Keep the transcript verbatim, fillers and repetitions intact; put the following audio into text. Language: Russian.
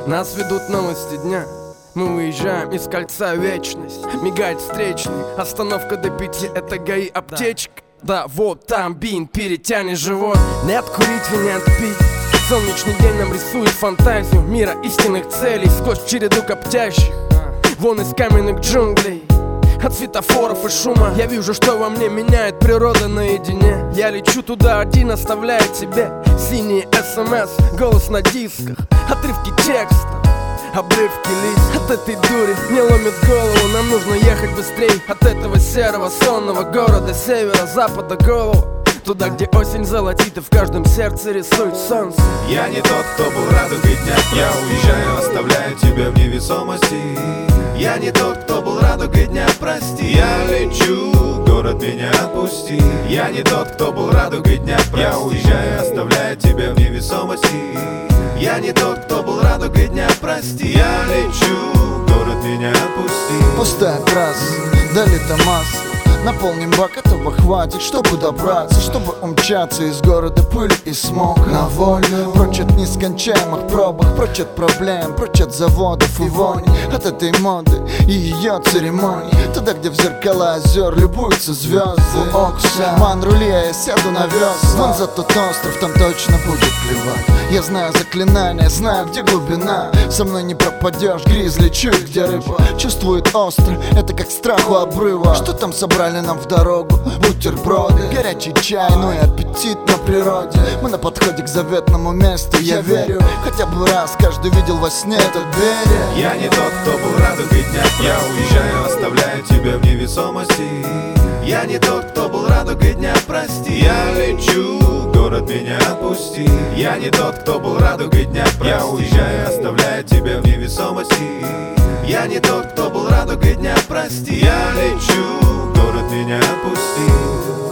Нас ведут новости дня. Мы выезжаем из кольца вечность. Мигает встречный, остановка до пяти. Это ГАИ аптечка. Да, вот там бин, перетянешь живот. Нет курить и нет пить. Солнечный день нам рисует фантазию мира истинных целей сквозь череду коптящих. Вон из каменных джунглей, от светофоров и шума. Я вижу, что во мне меняет природа наедине. Я лечу туда один, оставляя тебе синие смс, голос на дисках, отрывки текста, обрывки лиц. От этой дури мне ломит голову. Нам нужно ехать быстрей от этого серого сонного города, севера-запада голову, туда, где осень золотит и в каждом сердце рисует солнце. Я не тот, кто был радугой дня. Я уезжаю, оставляю тебя в невесомости. Я не тот, кто был радугой дня, прости. Я лечу, город меня отпусти. Я не тот, кто был радугой дня, прости. Я уезжаю, оставляю тебя в невесомости. Я не тот, кто был радугой дня, прости. Я лечу, город меня отпусти. Пустая трасса, долито масло. Наполним бак, этого хватит, чтобы добраться, чтобы умчаться из города пыли и смог на волю. Прочь от нескончаемых пробок, прочь от проблем, прочь от заводов и вони, от этой моды и ее церемоний. Туда, где в зеркала озер любуются звезды. Ман рули, а я сяду на весла. Вон за тот остров, там точно будет клевать. Я знаю заклинания, знаю, где глубина. Со мной не пропадешь, гризли, чует, где рыба. Чувствует остро, это как страх у обрыва. Что там собрали нам в дорогу? Бутерброды, горячий чай, ну и аппетит на природе. Мы на подходе к заветному месту, я верю. Хотя бы раз каждый видел во сне этот берег. Я не тот, кто был радугой дня. Я уезжаю, оставляю тебя в невесомости. Я не тот, кто был радугой дня, прости. Я лечу, город меня отпусти. Я не тот, кто был радугой дня, прости. Я уезжаю, оставляю тебя в невесомости. Я не тот, кто был радугой дня, прости. Я лечу, город меня отпусти.